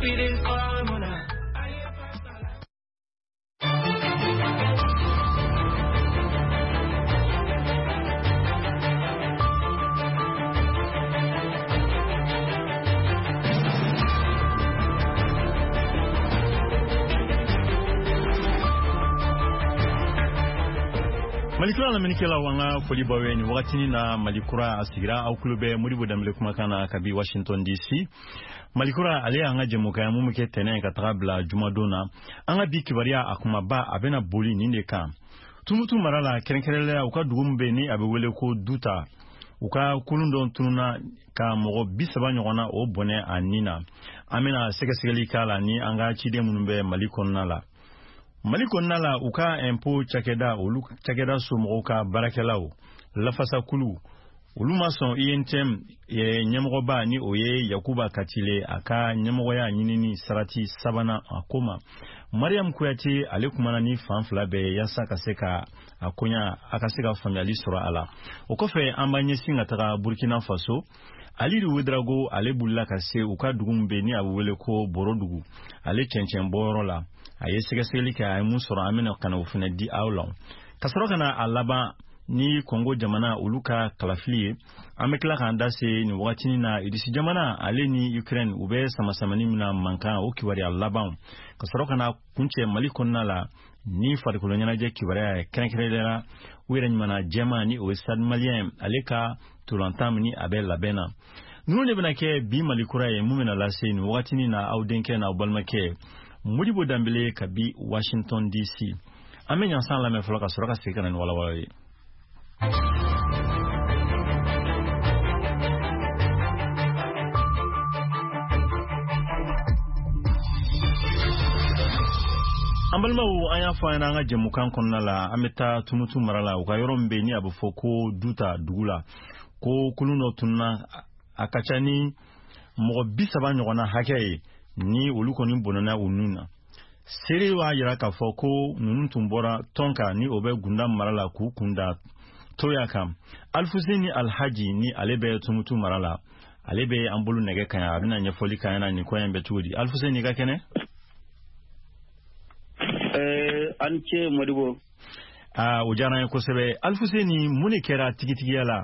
It is formula. Malikura na minikela wanga foli baweni wakati na Malikura asigira au klube muribu damile kumakana kabi Washington DC. Malikura ale anga jemuka ya mumuke tene katabla jumadona anga bikibaria akumaba abena boli nindeka. Tumutu marala kerenkerele uka dugumbe ni abewele ko duta uka kulundon tununa ka mogo bisaba nyogona o bone anina amena segesegeli kala ni anga chide munumbe Malikonnala. Malikonnala uka empo chakeda ulu chakeda sumo ka barakelao lafasa kulu uluma son INTM ye nyemoba ni oye Yakuba Katile aka nyemoya nyinini sarati sabana akoma Mariam Kuyati alekumana ni fanfla be yasa kaseka akonya akaseka family sura ala okofe ambanye singa taka Burkina Faso Ali Ouedraogo ale bulla kase uka dugumbe ni abuwele ko borodugu ale chenchem borola aye segesegeli ka ay musoro amena kana ufuna di awlon kasoro kana alaba ni Kongo jamana uluka kalafili amekla kanda se ni wakati na idisi jamana ale ni Ukraine ube samasamani mina manka o kiwari alaba kasoro kana kunche Malikonnala ni farikolonya je kiwari kenkerela wiren mana jamani o stade malien aleka tulantam ni abel labena nune benake bi Malikura ye mumena lase ni wakati na audenke na balmake Muribo Dambele kabi Washington DC. Amenya san la me floka soroka sekana ni wala wala. Ambalma u aya fa na nga jemukan konnala ameta tumutu marala u ka yorombe ni abufoko duta dugula ko kuluno tunna akachani mo bisaba nyona hakaye ni olukoni bonana ununa sere wa yira ka foko nunun tumbora tonka ni obe gunda marala ku kunda toyaka Alfuseni Alhaji ni alebe tumutu marala alebe ambulu nege kanya abina nyefoli kanya ni koyembe tudi Alfuseni ga kene anche modibo ujana ko sebe Alfuseni muni kera tigitigi yala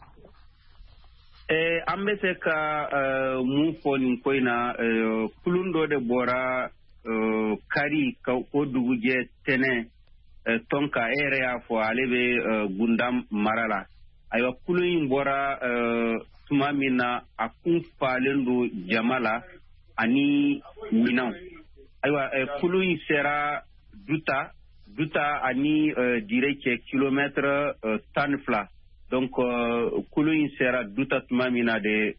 ambese ka mu foni koina kulundo de bora kari ka oduguje tene tonka area fo alebe gundam marala aywa kulun bora tumamina akun falendo jamala ani minaw aywa kulun sera duta ani direct kilomètre tanfla donc kuluin sera duta tumamina de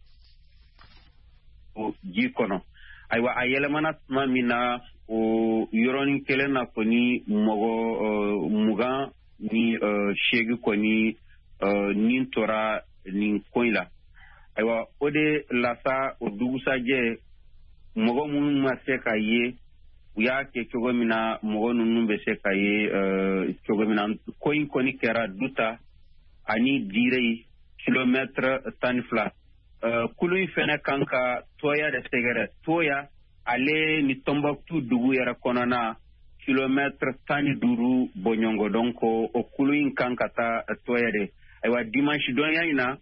jikono aywa ayelemana tumamina o yoroni kelena koni mogo mugan ni shegu koni nintora nin koila aywa ode lasa o dugusa je mogo mun maseka ye uya ke kogomina mogo nunun be seka ye kogomina koin koni kera duta ani direi kilomètre tanfla kului fene kanka toya de segere toya ale ni Tombouctou dugu yara konana kilomètre tani duru bonyongo donc o kului kanka ta toya de aywa dimanche donya ina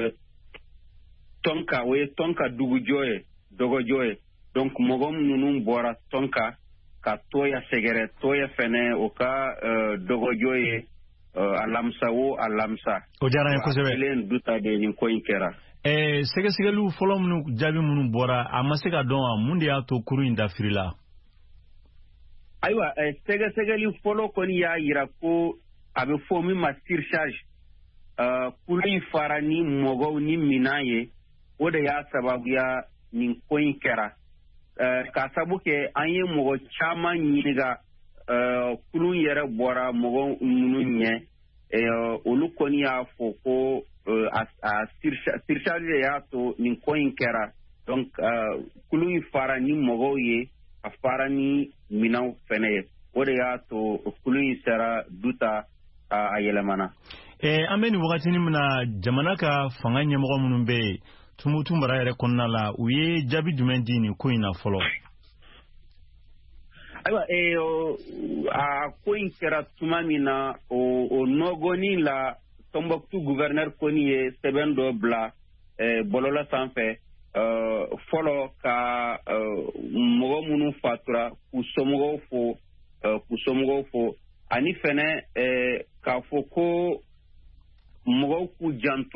tonka dugu joye dogo joye donc mogom nunun bora tonka ka toya segere toya fene o ka dogo joye alamsa alamsa ojara en kozebe len duta de ni ko inkera segesegelu folom nu jabi munu bora amaseka don munde ya to kuru inda frila aywa segesegelu folo koni ya yira ko abe fomi ma surcharge kulu farani mogo ni minaye oda ya sababu ya ni ko inkera ka sabuke anye mogo chama nyiniga kulun yere bora mogo mununye olukoni ya foko a surcharge ya to nin koin kera donc kulun fara ni mogo ye a fara ni minaw fene ode ya to kulun sera duta a yelemana ameni wakati ni muna jamana ka fanga nyemogo munun be tumutumbara yɛrɛ kɔnɔna la u ye jaabi jumɛn di nin ko in na fɔlɔ. Ayiwa a ko in kɛra tuma min na o nɔgɔni la Tombouctou gouverneur kɔni ye sɛbɛn dɔ bila bɔlɔlɔ sanfɛ fɔlɔ ka mɔgɔ minnu fatura k'u somɔgɔw fo ani fɛnɛ k'a fɔ ko mɔgɔw k'u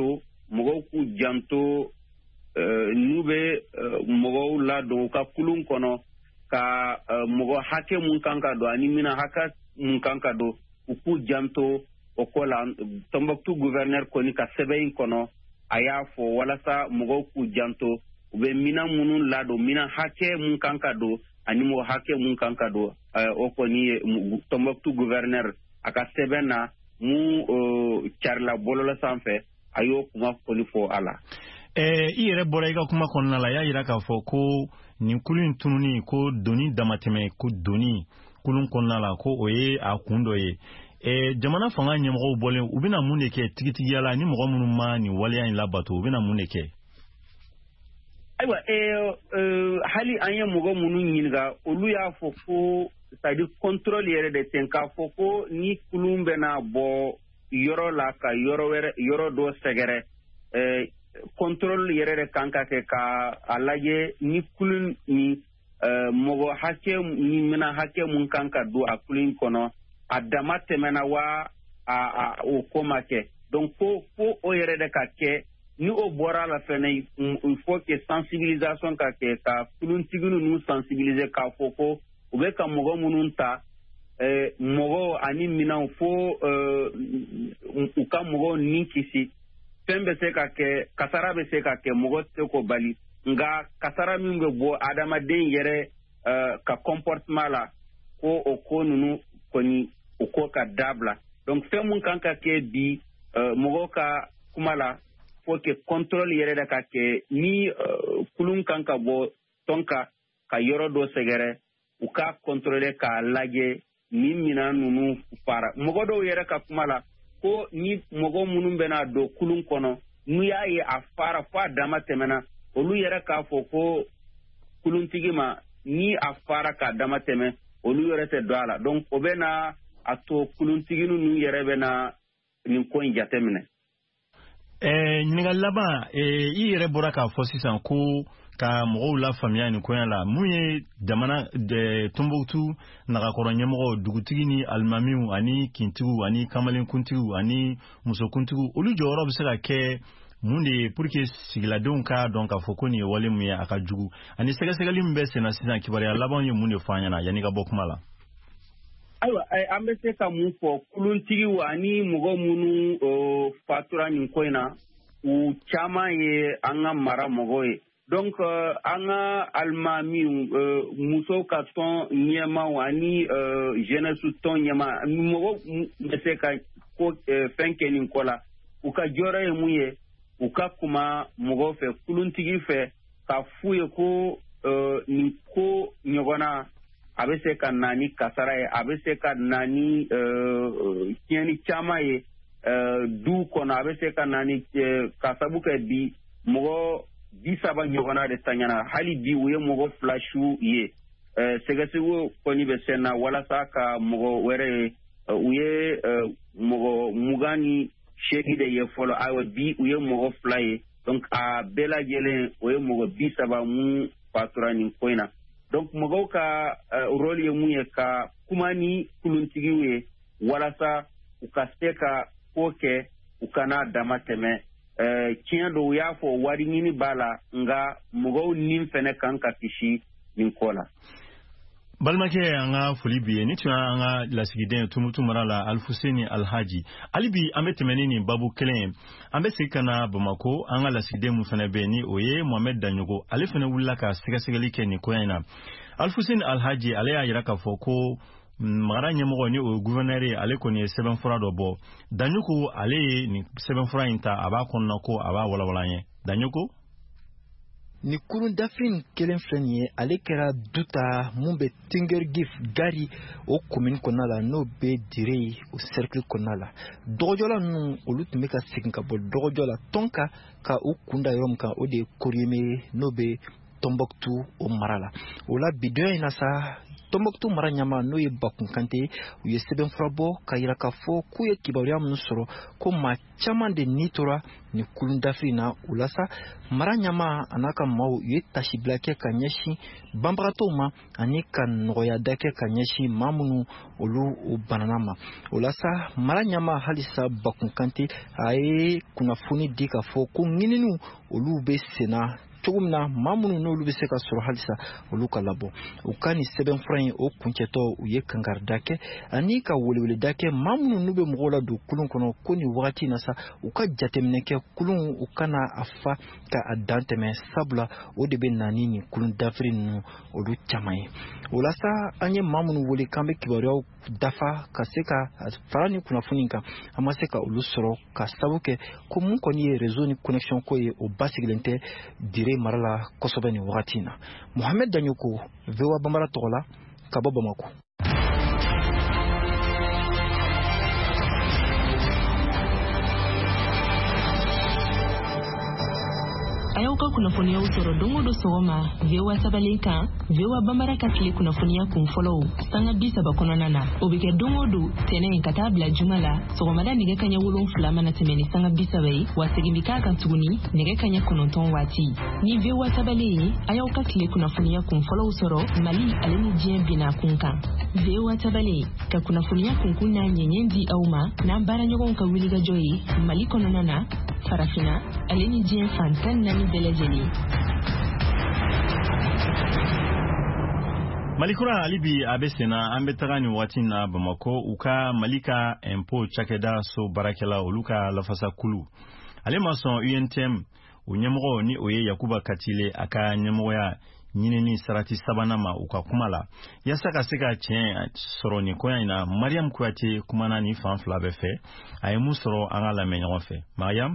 janto n'u bɛ mɔgɔw ladon u ka kulun kɔnɔ ka mɔgɔ hakɛ mun kan ka don ani mina hakɛ mun kan ka don u k'u janto o ko la. Tombouctou gouverneur kɔni ka sɛbɛn in kɔnɔ a y'a fɔ walasa mɔgɔw k'u janto u bɛ mina minnu ladon mina hakɛ mun kan ka don ani mɔgɔ hakɛ mun kan ka don o kɔni ye Tombouctou gouverneur a ka sɛbɛn na mun carila bɔlɔlɔ sanfɛ a y'o kuma fɔli fɔ a la. I yɛrɛ bɔra i ka kuma kɔnɔna la y'a yira k'a fɔ ko nin kulu in tununi ko doni damatɛmɛ ko doni kulun kɔnɔna la ko o ye a kun dɔ ye. Jamana fanga ɲɛmɔgɔw bɔlen u bɛna mun de kɛ tigitigiya la ni mɔgɔ minnu ma nin waleya in labato u bɛna mun de kɛ? Ayiwa hali an ye mɔgɔ minnu ɲininka olu y'a fɔ ko c'est-à-dire contrôle yɛrɛ de ten k'a fɔ ko ni kulun bɛna bɔ yɔrɔ la ka yɔrɔ dɔ sɛgɛrɛ contrôle yɛrɛ de kan ka kɛ ka a lajɛ ni kulun ni mɔgɔ hakɛ ni mina hakɛ mun kan ka don a kulun kɔnɔ a dama tɛmɛna wa o ko ma kɛ donc fo o yɛrɛ de ka kɛ ni o bɔra la fɛnɛ il faut que sensibilisation ka kɛ ka kuluntigi ninnu sensibiliser k'a fɔ ko u bɛ ka mɔgɔ minnu ta mɔgɔw ani minɛnw fo u ka mɔgɔw ni kisi fɛn bɛ se ka kɛ kasara bɛ se ka kɛ mɔgɔ tɛ ko bali nka kasara min bɛ bɔ adamaden yɛrɛ ka comportement la ko o ko ninnu kɔni o ko ka dabila donc fɛn mun kan ka kɛ bi mɔgɔw ka kuma la faut que contrôle yɛrɛ de ka kɛ ni kulun kan ka bɔ tɔn ka yɔrɔ dɔ sɛgɛrɛ u ka contrôler k'a lajɛ ni mina ninnu fara mɔgɔ dɔw yɛrɛ ka kuma la ko ni mɔgɔ minnu bɛna don kulun kɔnɔ n'u y'a ye a fara fo a dama tɛmɛna olu yɛrɛ k'a fɔ ko kuluntigi ma ni a fara k'a dama tɛmɛ olu yɛrɛ tɛ don a la donc o bɛ na a to kuluntigi ninnu yɛrɛ bɛ na nin ko in jateminɛ. Ɲininkali laban i yɛrɛ bɔra k'a fɔ sisan ko ka mɔgɔw la faamuya nin koɲa la mun ye jamana Tombouctou nagakɔrɔ ɲɛmɔgɔ dugutigi ni alimamiw ani kintigiw ani kamalenkuntigiw ani musokuntigiw olu jɔyɔrɔ bɛ se ka kɛ mun de ye pour que sigiladenw ka dɔn k'a fɔ ko nin ye wale mun ye a ka jugu ani sɛgɛsɛgɛli min bɛ sen na sisan kibaruya laban ye mun de fɔ an ɲɛna yanni ka bɔ kuma la. Ayiwa an bɛ se ka mun fɔ kuluntigiw ani mɔgɔ minnu fatura nin ko in na u caman ye an ka mara mɔgɔw ye donc an ka alimamiw musow ka tɔn ɲɛmaw ani jeunesse tɔn ɲɛma mɔgɔw bɛ se ka ko fɛn kɛ nin ko la u ka jɔyɔrɔ ye mun ye u ka kuma mɔgɔw fɛ kuluntigi fɛ ka f'u ye ko nin ko ɲɔgɔnna a bɛ se ka na ni kasara ye a bɛ se ka na ni tiɲɛni caman ye du kɔnɔ a bɛ se ka na ni ka sabu kɛ bi mɔgɔ 30 ɲɔgɔnna de taɲana hali bi u ye mɔgɔ 2 su ye sɛgɛsɛgɛw kɔni bɛ sen na walasa ka mɔgɔ wɛrɛ ye u ye mɔgɔ 28 de ye fɔlɔ ayiwa bi u ye mɔgɔ 2 ye donc a bɛɛ lajɛlen o ye mɔgɔ 30 mun fatura nin ko in na donc mɔgɔw ka rôle ye mun ye ka kuma ni kuluntigiw ye walasa u ka se ka ko kɛ u kana dama tɛmɛ tiɲɛ don u y'a fɔ wari ɲini b'a la nka mɔgɔw nin fɛnɛ kan ka kisi nin ko la. Balimakɛ an ka foli bi ye ni tun an ka lasigiden Tombouctou mara la Alfuseni Alhaji hali bi an bɛ tɛmɛ ni nin babu kelen ye an bɛ segin ka na Bamako an ka lasigiden mun fana bɛ ni o ye Mohamed Danyogo ale fana wulila ka sɛgɛsɛgɛli kɛ nin koya in na Alfuseni Alhaji ale y'a yira k'a fɔ ko mara ɲɛmɔgɔ ni o ye gouverneur ye ale kɔni ye sɛbɛnfura dɔ bɔ Danyogo ale ye nin sɛbɛnfura in ta a b'a kɔnɔna ko a b'a walawala an ye Danyogo. ni kurun dafin kelen filɛ nin ye ale kɛra duta mun bɛ Tingergif Gari o commune kɔnɔna la n'o bɛ dire o cercle kɔnɔna la dɔgɔjɔla ninnu olu tun bɛ ka segin ka bɔ dɔgɔjɔ la tɔnka ka u kunda yɔrɔ min kan o de ye Korieme n'o bɛ Tombouctou o mara la o la bidon in na sa Tombouctou mara ɲama n'o ye Bakun Kante u ye sɛbɛnfura bɔ ka yira k'a fɔ k'u ye kibaruya minnu sɔrɔ ko maa caman de ni tora ni kurun dafin na o la sa mara ɲama a n'a ka maaw u ye tasibila kɛ ka ɲɛsin banbagatɔw ma ani ka nɔgɔyada kɛ ka ɲɛsin maa minnu olu o banana ma o la sa mara ɲama halisa Bakun Kante a ye kunnafoni di k'a fɔ ko ɲininiw olu bɛ senna cogo min na maa minnu n'olu bɛ se ka sɔrɔ halisa olu ka labɔ u ka ni sɛbɛnfura in o kuncɛtɔ u ye kangarida kɛ ani ka weleweleda kɛ maa minnu n'u bɛ mɔgɔw la don kulun kɔnɔ ko ni wagati na sa u ka jateminɛ kɛ kulun u kana a fa ka a dan tɛmɛ sabula o de bɛ na ni nin kulun dafiri ninnu olu caman ye o la sa an ye maa minnu wele k'an bɛ kibaruyaw dafa ka se ka fara ni kunnafoni kan an ma se ka olu sɔrɔ ka sabu kɛ ko mun kɔni ye réseau ni connexion ko ye o basigilen tɛ dire mara la kosɛbɛ nin wagati na Mohamed Danyoko VOA Bambara tɔgɔ la ka bɔ Bamako. Ayaw ka kunnafoniyaw sɔrɔ don o don sɔgɔma VOA sabalen kan VOA Bambara ka tile kunnafoniya kun fɔlɔw sanga 30 kɔnɔna na o bɛ kɛ don o don tɛnɛn ka taa bila juma la sɔgɔmada nɛgɛ kaɲɛ 7 mana tɛmɛ ni sanga 30 ye wa segin bi k'a kan tuguni nɛgɛ kaɲɛ 9 waati ni VOA sabalen ye ayaw ka tile kunnafoniya kun fɔlɔw sɔrɔ Mali ale ni diɲɛ bina kun kan VOA sabalen ka kunnafoniya kunkun n'a ɲɛɲɛ di aw ma n'an baaraɲɔgɔnw ka wulikajɔ ye Mali kɔnɔna na farafina ale ni diɲɛ fan 14 bɛɛ lajɛlen. Malikura alibi a bɛ senna an bɛ taga ni waati na Bamako u ka Mali ka impôt cakɛda so baarakɛla olu ka lafasa kulu ale ma sɔn UNTM o ɲɛmɔgɔ ni o ye Yakuba Katile a ka ɲɛmɔgɔya ɲinini sarati sabanan ma u ka kuma la yasa ka se ka tiɲɛ sɔrɔ ni koya in na Mariam Kuyate kumana ni fan fila bɛɛ fɛ a ye mun sɔrɔ an ka lamɛn ɲɔgɔn fɛ Mariam.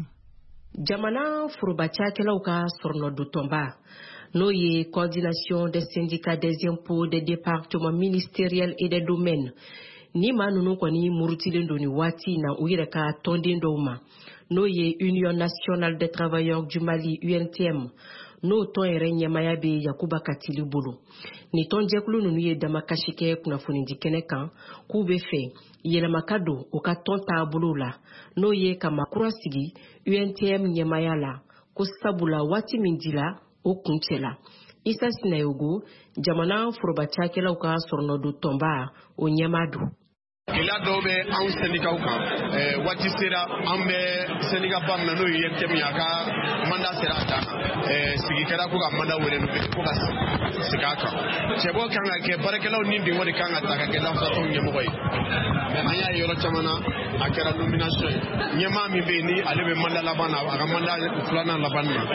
Jamana forobacakɛlaw ka sɔrɔnɔdotɔnba n'o ye coordination des syndicats des impôts des départements ministériels et des domaines ni maa ninnu kɔni murutilen don ni waati na u yɛrɛ ka tɔnden dɔw ma n'o ye Union nationale des travailleurs du Mali UNTM n'o tɔn yɛrɛ ɲɛmaya bɛ Yakuba Katili bolo ni tɔnjɛkulu ninnu ye damakasi kɛ kunnafonidi kɛnɛ kan k'u bɛ fɛ yɛlɛma ka don u ka tɔn taabolo la n'o ye ka makura sigi UNTM ɲɛmaya la ko sabula waati min dila o kuncɛ la Isa Sinayogo jamana forobacakɛlaw ka sɔrɔnɔdotɔnba o ɲɛma don. Gɛlɛya dɔw bɛ anw sɛnikaw kan waati sera an bɛ sɛnika ba min na n'o ye UNTM a ka manda sera a dan sigi kɛra ko ka manda wele ko ka sigi a kan cɛbɔ kan ka kɛ baarakɛlaw ni de wari kan ka ta ka kɛ lafasatɔw ɲɛmɔgɔ ye mais an y'a ye yɔrɔ caman na a kɛra nomination ye ɲɛmaa min bɛ yen ni ale bɛ manda laban na a ka manda filanan laban na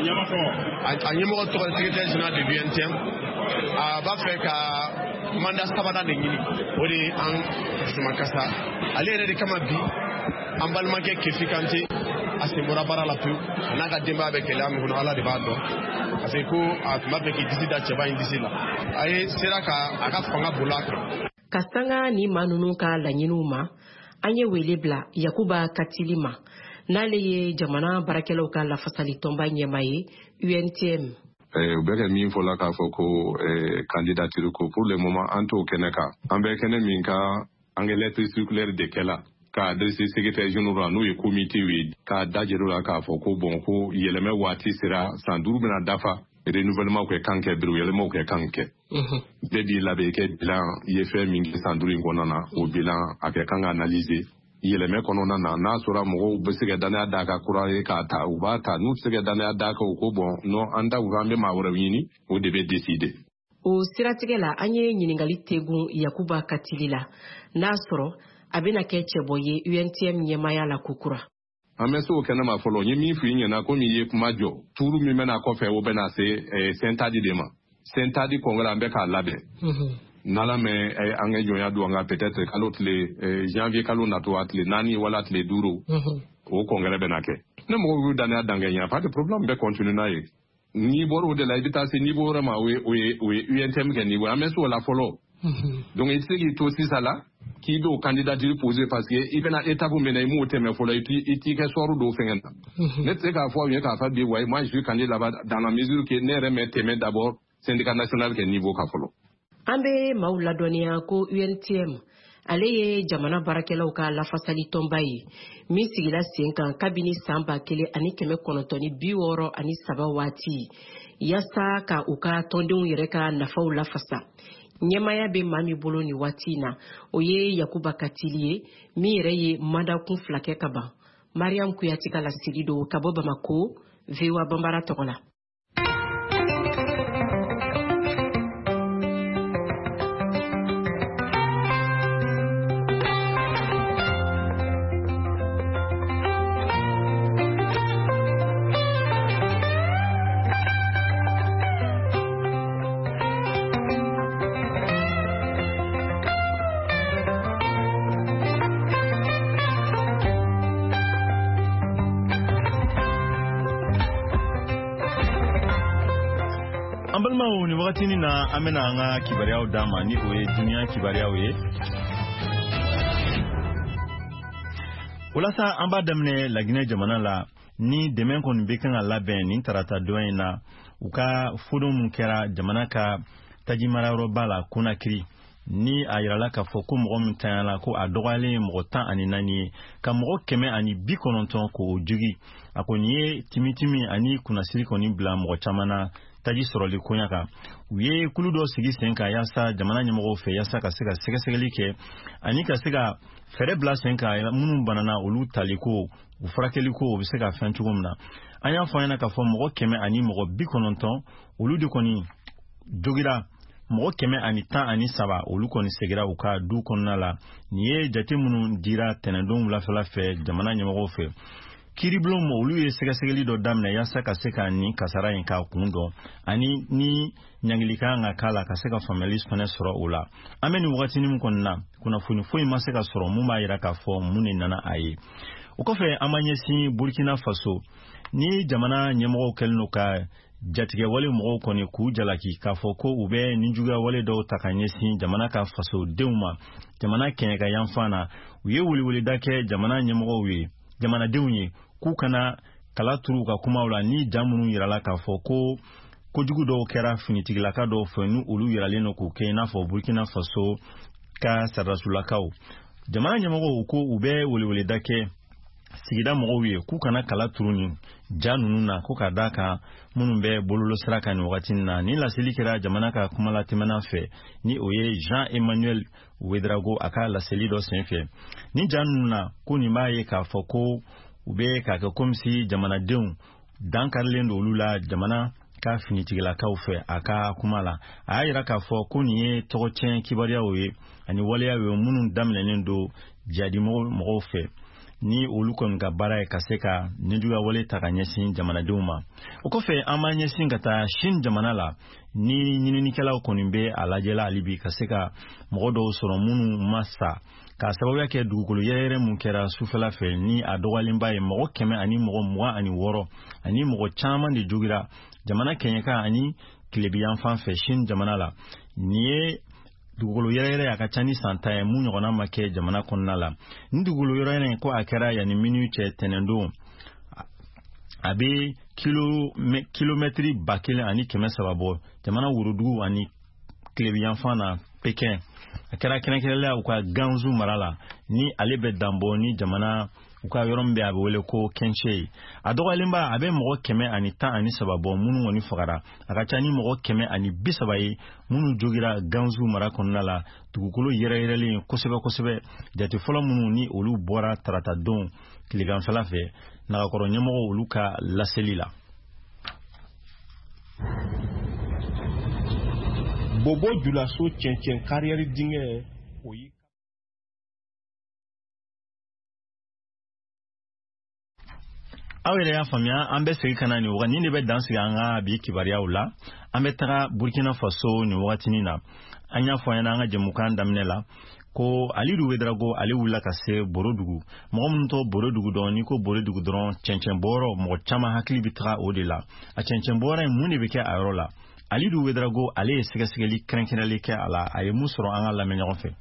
a ɲɛmɔgɔ tɔgɔ ye secrétaire général de l'UNTM a b'a fɛ ka manda sabanan de ɲini o de ye an dusumakasa ale yɛrɛ de kama bi an balimakɛ Kefi Kante a sen bɔra baara la pewu a n'a ka denbaya bɛ gɛlɛya min kɔnɔ ala de b'a dɔn parce que ko a tun b'a fɛ k'i disi da cɛba in disi la a ye sera ka a ka fanga bolo a kan. Ka sanga ni maa ninnu ka laɲiniw ma an ye wele bila Yakuba Katili ma n'ale ye jamana baarakɛlaw ka lafasali tɔnba ɲɛma ye UNTM. U bɛ kɛ min fɔ la k'a fɔ ko candidature ko pour le moment an t'o kɛnɛ kan an bɛ kɛnɛ min kan an ka lettre circulaire de kɛla k'a adresse secrétaire général n'o ye comité ye k'a dajɛrɛ la k'a fɔ ko bon ko yɛlɛmɛ waati sera san 5 bɛna dafa renouvellement kɛ kan kɛ biro yɛlɛmaw kɛ kan kɛ bɛɛ b'i labɛn kɛ bilan i ye fɛn min kɛ san 5 in kɔnɔna na o bilan a kɛ kan ka analyser yɛlɛmɛ kɔnɔna na n'a sɔrɔ mɔgɔw bɛ se ka danaya d'a ka kura ye k'a ta u b'a ta n'u tɛ se ka danaya d'a kan u ko bon non an ta an bɛ maa wɛrɛw ɲini o de bɛ décider. O siratigɛ la an ye ɲininkali tegun Yakuba Katili la n'a sɔrɔ a bɛna kɛ cɛbɔ ye UNTM ɲɛmaya la kokura. An bɛ se o kɛnɛ ma fɔlɔ n ye min f'i ɲɛna komi i ye kuma jɔ tuuru min bɛna kɔfɛ o bɛna se sentadi de ma sentadi kɔngɔla an bɛ k'a labɛn. N'ala mɛ an ka jɔnya don an ka peut-être kalo tile janvier kalo natɔ a tile 4 wala tile 5 o kɔngɛrɛ bɛna kɛ ne mɔgɔw y'u danaya dangɛ ɲa pas de problème bɛ continuer n'a ye niveau de la vitesse niveau vraiment oui UNTM que niveau mais sur la follow donc il s'agit aussi ça là qui do candidature posé parce que il vient étape mener mo thème follow et que soir do fengenta mais c'est qu'à fois bien qu'à faire bien ouais moi je suis candidat là-bas dans la mesure que ne remettre d'abord syndicat national que niveau ka follow ambe maula donia ko UNTM aleye jamana barakelaw ka lafasali tombayi min sigila sen kan kabini samba kele ani kɛmɛ kɔnɔntɔn ni 60 ani 3 waati yasa ka u ka tɔndenw yɛrɛ ka nafaw lafasa ɲɛmaya bɛ maa min bolo ni waati na o ye Yakuba Katili ye min yɛrɛ ye mandakun 2 kɛ ka ban. Mariam Kuyati ka laseli do ka bɔ Bamako VOA Bambara tɔgɔ la. ni wakati ni na amena anga kibariao dama ni oye dunia kibariao ye ulasa amba damne lagine jamana la ni demen kon bekan ala ben ni tarata doyen na uka fudo munkera jamana ka tajimara robala kuna kiri ni ayirala ka foko mo mtana ko adogale mo tan ani nani ka mo keme ani bikononton ko ojugi akoniye timitimi ani kuna siri koni bla mo chamana taji soroli kunyaka uye kuludo sigi senka yasa jamana nyemo fe yasa ka sega segelike ani ka sega fere bla senka munun banana olu taliko ufrakeliko obisega fantugumna anya fanya ka fo mo keme ani mo bikononton olu de koni jogira mo keme ani tan ani saba olu koni segira uka du konnala niye jate munun dira tenendon la fe jamana nyemo fe kiriblo mo olu ye segasegeli do damne yasa ka seka ni kasara yin ka kundo ani ni nyangilika nga kala ka seka families pane soro ula ameni wakati ni mkonna kuna funi foi maseka soro muma ira ka fo muni nana ayi ukofe amanyesi Burkina Faso ni jamana nyemo kelno ka jatige wale mo koni ku jalaki ka fo ko ube ninjuga wale do takanyesi jamana ka faso deuma jamana kenga yamfana uye wuli dake jamana nyemo wi jamana deunye ku kana kala turu ka kuma wala ni jamunu yirala ka fo ko jugu do kera finitigila ka do fenu ulu yirale no ku ke na fo Burkina Faso ka sarasula kaw jamana nyamago ko ube wuli dake sigida mo wiye ku kana kala turu ni janunu na ko ka daka munun be bololo sraka ni wakati na ni la selikira jamana ka kuma la timana fe ni oye Jean-Emmanuel Wedrago aka la selido senfe ni janunu na ko ni maye ka fo ko ube ka komsi jamana deun dan karlendo ulula jamana ka finitigila ka ufe aka kumala ayira ka fo kuniye togochen kibaria we ani waleya we munun damlenen do jadi mo fe ni olukon ga bara ka seka niduga wale takanyesin jamana deuma ukofe amanyesin gata shin jamana la ni nyini kala konimbe alajela alibi ka seka mogodo soro munu masa ka sababu yake dugukulu yere munkera sufela fe ni adogalimba e mogo keme ani mogo mwa ani woro ani mogo chama ndi jugira jamana kenyeka ani kilebiyan fan fe shin jamana la niye dugukulu yere akachani santaye mu nyogona make jamana konnala ndugukulu yere ko akera yani minute tenendo abe kilometri bakele ani keme sababo jamana wurudugu ani kilebiyan fan na Pekin akera kenekele uka ganzu marala ni alebe dambo ni jamana uka yorombe abe wele ko kenche adoga limba abe mogo keme ani ta ani sababo munu woni fogara akachani mogo keme ani bisabayi munu jogira ganzu mara konnala tugukulu yere kosebe jati folo munu ni olu bora tarata don kiligan falafe na koro nyemo olu ka laselila Bobo Dulaso Chen carrière dingue oyi awere ya famia ambe segi kana ni wani ne be dansi anga bi kibaria ula ambe taga Burkina Faso ni wakati ni na anya fo yana anga jemukan damnela ko Alidu Wedrago ale wula ka se Borodugu mɔgɔ minnu tɔ Borodugu dɔn ni ko Borodugu dɔrɔn cɛncɛn bɔrɔ mɔgɔ caman hakili bi taga o de la a cɛncɛn bɔrɔ mun de bɛ kɛ a yɔrɔ la Alidu Wedrago ale ye sɛgɛsɛgɛli kɛrɛnkɛrɛnlen kɛ a la a ye mun sɔrɔ an ka lamɛn ɲɔgɔn fɛ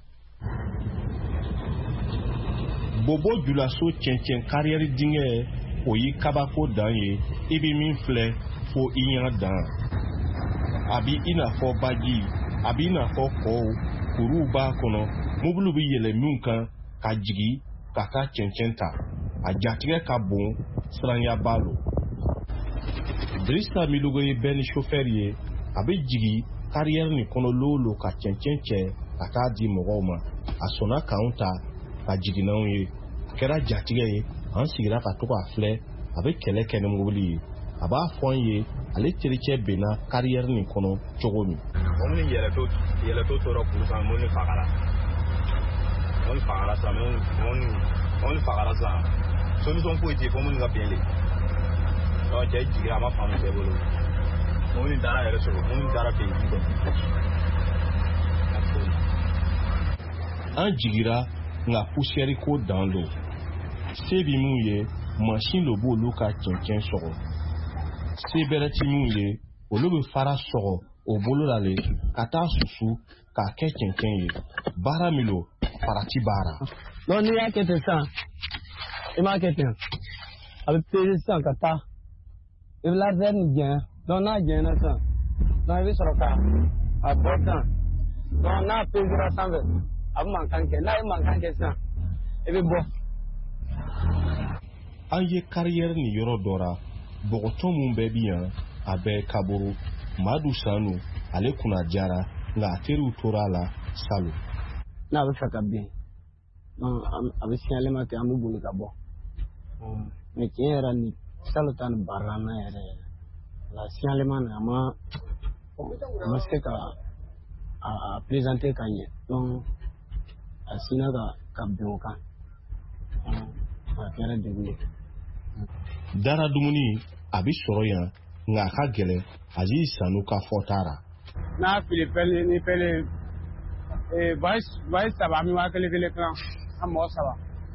Bobo Julaso cɛncɛn carrière dingɛ o yi kabako dan ye I bi min filɛ fo I ɲɛ dan a bi I n'a fɔ baji a bi I n'a fɔ kɔw kuruw b'a kɔnɔ mobili bi yɛlɛ min kan ka jigi ka taa cɛncɛn ta a jatigɛ ka bon siranya b'a lo Drissa Milogo ye bɛɛ ni chauffeur ye a bɛ jigi carrière nin kɔnɔ lolo ka cɛncɛn cɛ ka taa di mɔgɔw ma a sɔnna k'anw ta ka jigin n'anw ye a kɛra jatigɛ ye an sigira ka to k'a filɛ a bɛ kɛlɛ kɛ ni mobili ye a b'a fɔ an ye ale tericɛ benna carrière nin kɔnɔ cogo min mobili yɛlɛto tora kuru san mobili fagara sa mobili fagara sa solution foyi tɛ fɔ mobili ka bɛn le cɛ jigira a ma faamu cɛ bolo mobili dara yɛrɛ sɔrɔ mobili dara bɛn ji kɔnɔ an jigira nka poussière ko dan lo se bi mun ye machine lo b'olu ka cɛncɛn sɔgɔ se bɛrɛ ti mun ye olu bɛ fara sɔgɔ o bolo la le ka taa susu k'a kɛ cɛncɛn ye baara min lo farati baara non n'i y'a kɛ ten sisan I m'a kɛ ten a bɛ pese sisan ka taa I bɛ laser nin jɛn donc n'a jɛnna sisan donc I bɛ sɔrɔ ka a bɔ sisan donc n'a pesera sanfɛ a bɛ mankan kɛ n'a ye mankan kɛ sisan I bɛ bɔ an ye carrière ni yɔrɔ dɔ la bɔgɔtɔ mun bɛɛ bi yan a bɛɛ kaburu Madu Sanu ale kunna jara nka a teriw tora a la salon n'a bɛ fɛ ka bin a bɛ signalema kɛ an bɛ boli ka bɔ mais tiɲɛ yɛrɛ ni salon ta ni baara na yɛrɛ la signalema na a ma se ka a présenter ka ɲɛ donc a sina ka bin o kan a kɛra degun ye dara dumuni a bɛ sɔrɔ yan nka a ka gɛlɛn Aziz Sanu ka fɔta la n'a fili ni pɛle voice saba mi waa kelen kan an mɔgɔ saba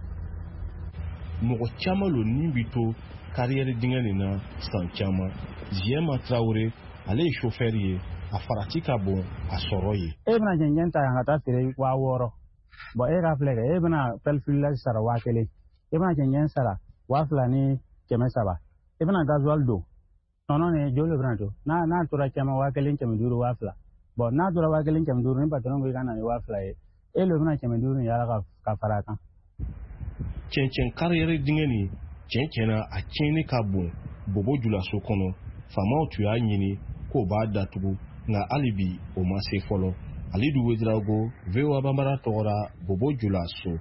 mɔgɔ caman lo ni bi to carrière dingɛ nin na san caman Ziema Traoré ale ye chauffeur ye a farati ka bon a sɔrɔ ye e bɛna cɛncɛn ta yan ka taa feere 6000 bon e ka filɛ kɛ e bɛna pɛlifilage sara 1000 e bɛna cɛncɛn sara 2700 e bɛna gasoil don nɔnɔ ni joli bɛna to n'a tora caman 1500 2000 bon n'a tora 1500 ni patron ko i ka na ni 2000 ye e lo bɛna 500 ni yala ka fara kan cɛncɛn carrière dingɛ nin cɛncɛnna a tiɲɛni ka bon Bobo Julaso kɔnɔ faamaw tun y'a ɲini k'o b'a datugu nka hali bi o ma se fɔlɔ Alidu Wedrago VOA Bambara tɔgɔra Bobo Julaso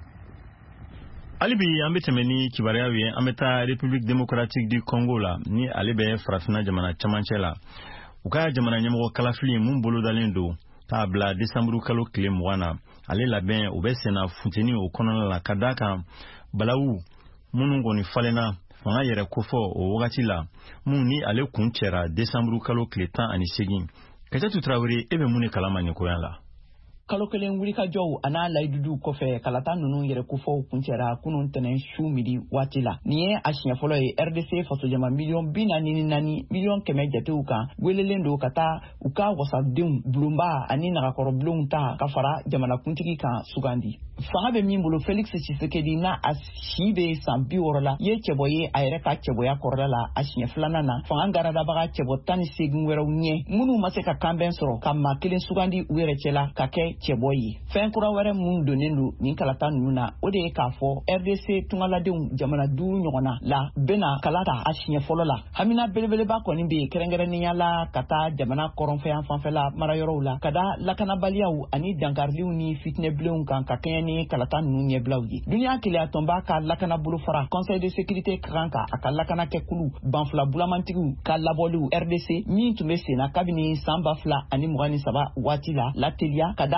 Alibi an bɛ tɛmɛ ni kibaruyaw ye an bɛ taa République démocratique du Congo la ni ale bɛ farafinna jamana camancɛ la u ka jamana ɲɛmɔgɔ kalafili mun bolo dalen don k'a bila décembre kalo tile 20 na ale labɛn u bɛ senna funteni o kɔnɔna la ka d'a kan balawu minnu kɔni falenna fanga yɛrɛ kofɔ o wagati la mun ni ale kun cɛra décembre kalo tile 18 Kajatu Traoré e bɛ mun de kalama nin koyan la kalo kelen wulikajɔw a n'a layiduduw kɔfɛ kalata ninnu yɛrɛ kofɔw kuncɛra kunun tɛnɛn su midi waati la nin ye a siɲɛ fɔlɔ ye RDC fasojama miliyɔn 44 miliyɔn 100 jatew kan welelen don ka taa u ka wasadenw bulonba ani nagakɔrɔbulonw ta ka fara jamanakuntigi kan sugandi fanga bɛ min bolo Félix Tshisekedi n'a a si bɛ san 60 la ye cɛbɔ ye a yɛrɛ ka cɛbɔya kɔrɔla la a siɲɛ filanan na fanga garadabaga cɛbɔ 18 wɛrɛw ɲɛ minnu ma se ka kanbɛn sɔrɔ ka maa kelen sugandi u yɛrɛ cɛla ka kɛ cɛbɔ ye fɛn kura wɛrɛ mun donnen don nin kalata ninnu na o de ye k'a fɔ RDC tungaladenw jamana 5 ɲɔgɔnna la bɛna kalata a siɲɛ fɔlɔ la hamina belebeleba kɔni bɛ kɛrɛnkɛrɛnnenya la ka taa jamana kɔrɔnfɛyan fanfɛla marayɔrɔw la ka da lakanabaliyaw ani dankariliw ni fitinɛbilenw kan ka kɛɲɛ ni kalata ninnu ɲɛbilaw ye duniya keleya tɔnba ka lakana bolofara Conseil de sécurité ka kan ka a ka lakana kɛkulu banfula bulamantigiw ka labɔliw RDC min tun bɛ senna kabini san 2023 waati la lateliya ka da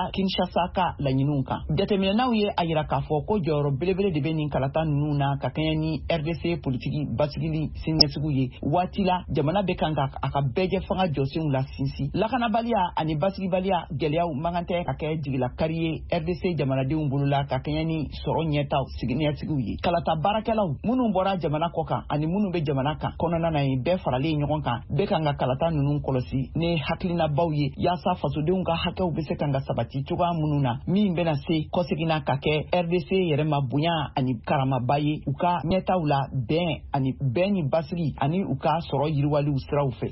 Kinshasa ka laɲiniw kan. Jateminɛnaw ye a yira k'a fɔ ko jɔyɔrɔ belebele de bɛ nin kalata ninnu na ka kɛɲɛ ni RDC politiki basigili siniɲɛsigiw ye. Waati la jamana bɛ kan ka a ka bɛɛjɛ fanga jɔsenw la sinsin. Lakanabaliya ani basigibaliya gɛlɛyaw man kan tɛ ka kɛ jigilakari ye RDC jamanadenw bolola ka kɛɲɛ ni sɔrɔ ɲɛtaw siniɲɛsigiw ye. Kalata baarakɛlaw minnu bɔra jamana kɔ kan ani minnu bɛ jamana kan kɔnɔna na ye bɛɛ faralen ɲɔgɔn kan bɛɛ kan ka kalata ninnu kɔlɔsi ne hakilinabaw ye yaasa fasodenw ka hakɛw bɛ se kan ka sabati cogoya minnu na min bɛna se kɔsegina ka kɛ RDC yɛrɛ ma bonya ani karamaba ye u ka ɲɛtaw la bɛn ni basigi ani u ka sɔrɔ yiriwaliw siraw fɛ.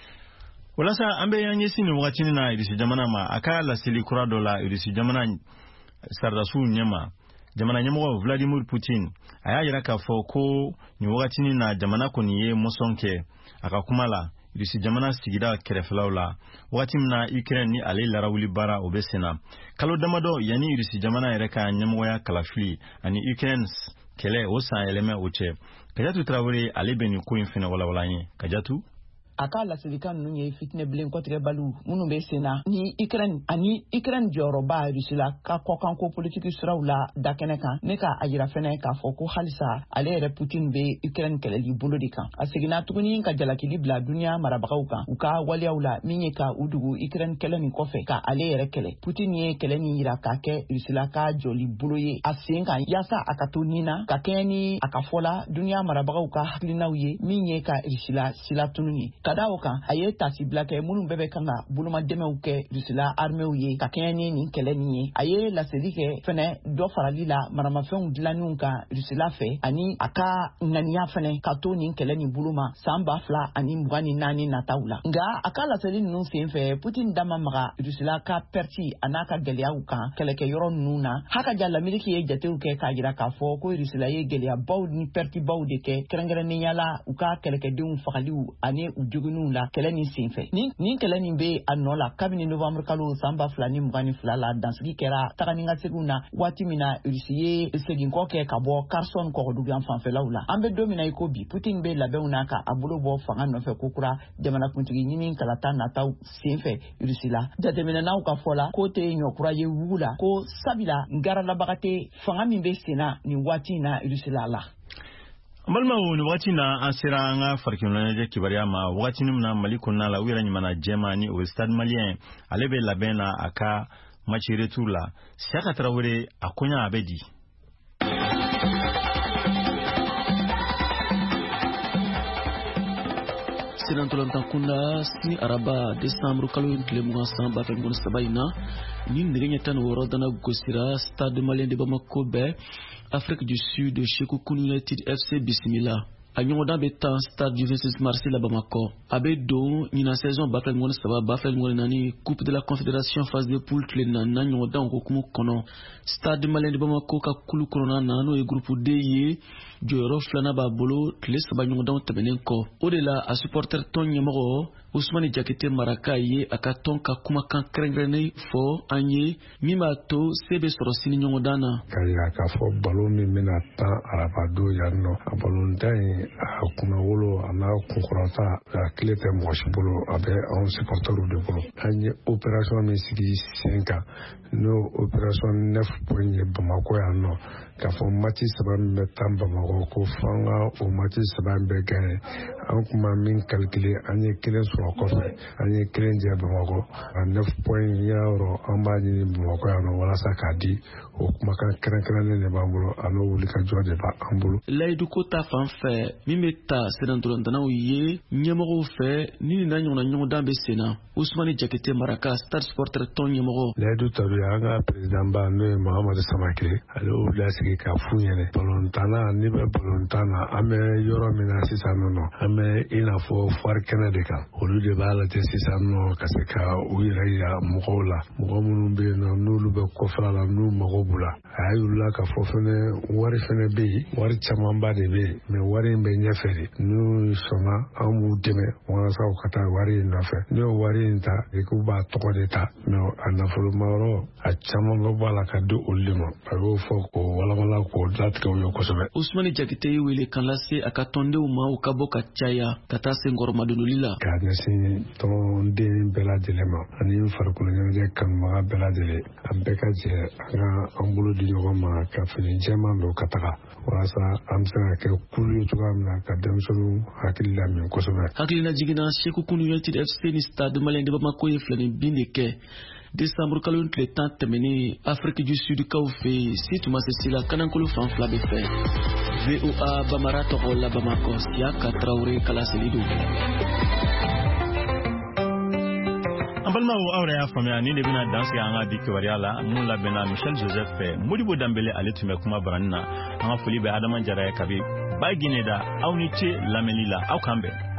Walasa an bɛ y'an ɲɛsin nin wagati na Irisi jamana ma a ka laseli kura dɔ la Irisi jamana sardasiw ɲɛma jamana ɲɛmɔgɔ Vladimir Putin a y'a yira k'a fɔ ko nin wagati na jamana kɔni ye mɔsɔn kɛ a ka kuma la Irisi jamana sigida kɛrɛfɛlaw la wagati min na Ukraine ni ale larawuli baara o bɛ senna kalo damadɔ yanni Irisi jamana yɛrɛ ka ɲɛmɔgɔya kalafili ani Ukraine kɛlɛ o san yɛlɛmɛ o cɛ Kajatu Traoré ale bɛ nin ko in fɛnɛ walawala ye Kajatu a ka laselikan ninnu ye fitinɛ bilen kɔtigɛbaliw minnu bɛ sen na ni Ukraine jɔyɔrɔba Rusi la ka kɔkanko politiki siraw la dakɛnɛ kan ne ka a yira fɛnɛ k'a fɔ ko halisa ale yɛrɛ Putin bɛ Ukraine kɛlɛli bolo de kan a seginna tuguni ka jalakili bila duniya marabagaw kan u ka waliyaw la min ye ka u dugu Ukraine kɛlɛ nin kɔfɛ ka ale yɛrɛ kɛlɛ Putin ye kɛlɛ nin yira k'a kɛ Rusi la ka jɔli bolo ye a sen kan yaasa a ka to nin na ka kɛɲɛ ni a ka fɔla duniya marabagaw ka hakilinaw ye min ye ka Rusi la sila tunun ye ka da o kan a ye tasibila kɛ minnu bɛɛ bɛ kan ka bolomadɛmɛw kɛ Rusila armɛw ye ka kɛɲɛ ni nin kɛlɛ nin ye a ye laseli kɛ fɛnɛ dɔ farali la maramafɛnw dilanniw kan Rusila fɛ ani a ka ŋaniya fɛnɛ ka to nin kɛlɛ nin bolo ma san 2024 nataw la nka a ka laseli ninnu sen fɛ Putin dama maga Rusila ka pɛriti a n'a ka gɛlɛyaw kan kɛlɛkɛyɔrɔ ninnu na hakaja lamiriki ye jatew kɛ k'a yira k'a fɔ ko Rusila ye gɛlɛyabaw ni pɛritibaw de kɛ kɛrɛnkɛrɛnnenya la u ka kɛlɛkɛdenw fagaliw ani u joginniw la kɛlɛ nin senfɛ nin kɛlɛ nin bɛ a nɔ la kabini novembre kalo san 2022 la dansigi kɛra tagani ka seginw na waati min na Rusi ye seginkɔ kɛ ka bɔ Kherson kɔgɔduguyan fanfɛlaw la an bɛ don min na i ko bi Putin bɛ labɛnw na ka a bolo bɔ fanga nɔfɛ kokura jamanakuntigi ɲini kalata nataw senfɛ Rusi la jateminɛnaw ka fɔ la ko tɛ ɲɔkura ye wugu la ko sabila ngaralabaga tɛ fanga min bɛ senna nin waati na Rusi la Balma ni wagati na an sera an ka farikoloɲɛnajɛ kibaruya ma wagati min na Mali kɔnɔna la u yɛrɛ ɲamana jɛma ni o Stade Malien ale bɛ labɛn na a ka match retour la Siaka Traoré a koɲa a bɛ di Senantolantan kunda sini araba Desembre kalo tile 20 san 2023 in na ni nɛgɛ ɲɛ 16 dana gosira Stade Malien de Bamako bɛɛ Afrique du Sud Sékou United FC bisimila a ɲɔgɔndan bɛ taa Stade du 26 mars la Bamako a bɛ don ɲina saison 2023-2024 Coupe de la Confédération phase de poule tile 4 ɲɔgɔndan hukumu kɔnɔ Stade Malien de Bamako ka kulu kɔnɔna na n'o ye groupe D ye jɔyɔrɔ 2 b'a bolo tile 3 ɲɔgɔndanw tɛmɛnen kɔ o de la a supporter tɔn ɲɛmɔgɔ Ousmane Diakité Maraka ye a ka tɔn ka kumakan kɛrɛnkɛrɛnnen fɔ an ye min b'a to se bɛ sɔrɔ sini ɲɔgɔndan na ka yira k'a fɔ balo min bɛna tan araba don yan nɔ a balontan in a kunnawolo a n'a kunkɔrɔta a tile tɛ mɔgɔ si bolo a bɛ anw supporterw de bolo an ye opération min sigi sen kan n'o opération 9 point ye Bamako yan nɔ k'a fɔ mati 3 min bɛ tan Bamako ko f'an ka o mati 3 bɛɛ gagné an kuma min calculer an ye 1 sɔrɔ kɔfɛ an ye 1 jɛ Bamako a 9 point yɔrɔ an b'a ɲini Bamako yan nɔ walasa k'a di o kumakan kɛrɛnkɛrɛnnen de b'an bolo a n'o wuli ka jɔ de b'an bolo. Layidu ko ta fan fɛ min bɛ ta senatolantanaw ye ɲɛmɔgɔw fɛ ni nin na ɲɔgɔnna ɲɔgɔndan bɛ sen na Ousmane Diakité Maraka Stade Supporter tɔn ɲɛmɔgɔ. Layidu ta don an ka président ba n'o ye Mahamadu Samake ale y'o lasigi ka f'u ɲɛna balontan na ni bɛ balontan na an bɛ yɔrɔ min na sisan nɔ an bɛ i n'a fɔ foire kɛnɛ de kan olu de b'a lajɛ sisan nɔ ka se ka u yɛrɛ yira mɔgɔw la mɔgɔ minnu bɛ yen nɔ n'olu bɛ kɔfɛla la n'u mago b'u la a y'a yir'u la k'a fɔ fɛnɛ wari fɛnɛ bɛ yen wari camanba de bɛ yen mɛ wari in bɛ ɲɛfɛ de n'u sɔnna an b'u dɛmɛ walasa u ka taa wari in nɔfɛ n'u ye wari in ta k'u b'a tɔgɔ de ta mɛ a nafolomayɔrɔ a caman bɛ bɔ a la ka di olu de ma a y'o fɔ k'o walawala k'o datigɛ u ye kosɛbɛ. Ousmane Diakité ye wele kan lase a ka tɔndenw ma u ka bɔ ka caya ka taa senkɔrɔmadonoli la. k'a ɲɛsin ɲɛsin tɔnden bɛɛ lajɛlen ma ani farikolo ɲɛnajɛ kanubaga bɛɛ lajɛlen an bɛɛ ka jɛ an ka an bolo di ɲɔgɔn ma ka fini jɛman don ka taga walasa an bɛ se ka kɛ kulu ye cogoya min na ka denmisɛnninw hakili lamin kosɛbɛ. Hakilina jiginna Seku Kunu United FC ni Stade Malien de Bamako ye filɛnin bin de kɛ décembre kalo tile 10 tɛmɛnen Afrique du Sud kaw fɛ si tuma se si la kanankolo fan fila bɛ fɛ. VOA Bamara tɔgɔ la Bamako Siaka Traoré kalaseli don. An balimaw aw yɛrɛ y'a faamuya ni de bɛna dan sigi an ka bi kibaruya la mun labɛnna Michel Joseph fɛ Modibo Dambele ale tun bɛ kuma baranin na an ka foli bɛ Adama Jara ye kabi Bagineda aw ni ce lamɛnli la aw kan bɛn.